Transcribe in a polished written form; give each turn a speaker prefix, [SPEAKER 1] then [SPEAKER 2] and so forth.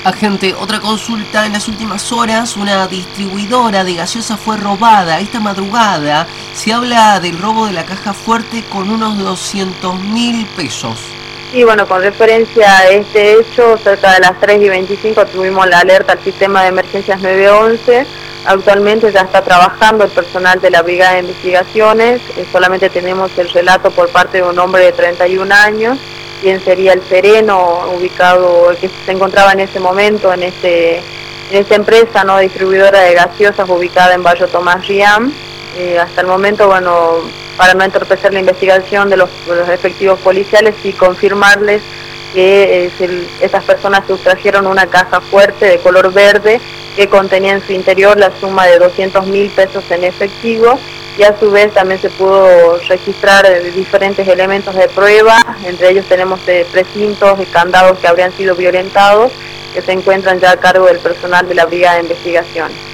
[SPEAKER 1] Agente, otra consulta. En las últimas horas, una distribuidora de gaseosa fue robada. Esta madrugada se habla del robo de la caja fuerte con unos 200.000 pesos.
[SPEAKER 2] Sí, bueno, con referencia a este hecho, cerca de las 3:25 tuvimos la alerta al sistema de emergencias 911. Actualmente ya está trabajando el personal de la Brigada de Investigaciones. Solamente tenemos el relato por parte de un hombre de 31 años, quien sería el sereno ubicado, que se encontraba en ese momento en esta empresa no distribuidora de gaseosas ubicada en Barrio Tomás Riam. Hasta el momento, bueno, para no entorpecer la investigación de los efectivos policiales y confirmarles que estas personas sustrajeron una caja fuerte de color verde que contenía en su interior la suma de 200.000 pesos en efectivo, y a su vez también se pudo registrar diferentes elementos de prueba. Entre ellos tenemos precintos y candados que habrían sido violentados, que se encuentran ya a cargo del personal de la Brigada de Investigación.